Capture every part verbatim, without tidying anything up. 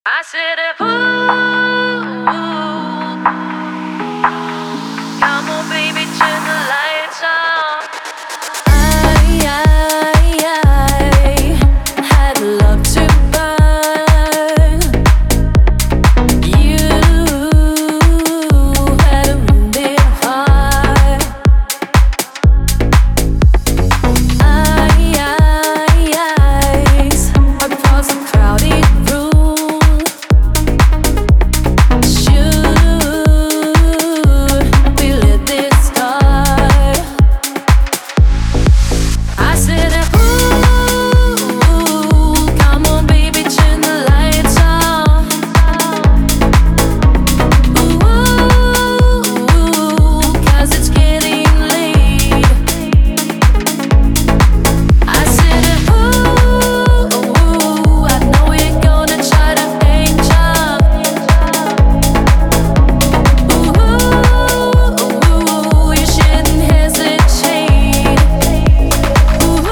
I said, ooh, come on, baby, turn the lights on. I, I, I had love to burn. You had a wounded heart. I, eyes across a crowded room. Should we let this start? I said, ooh, come on, baby, turn the lights on. Ooh, 'cause it's getting late. I said, ooh, I know you're gonna try to hang up. Ooh, you shouldn't hesitate. Ooh,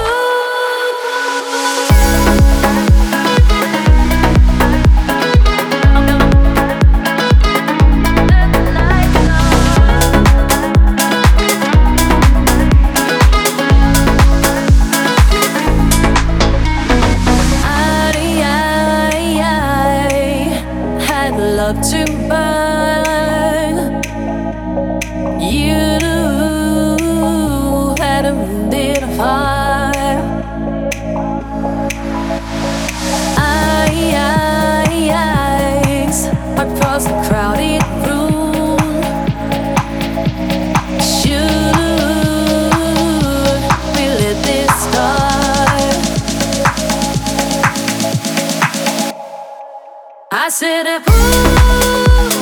I had love to burn. You had a wounded heart. I, eyes across the crowded room. Should we let this start? I said, ooh.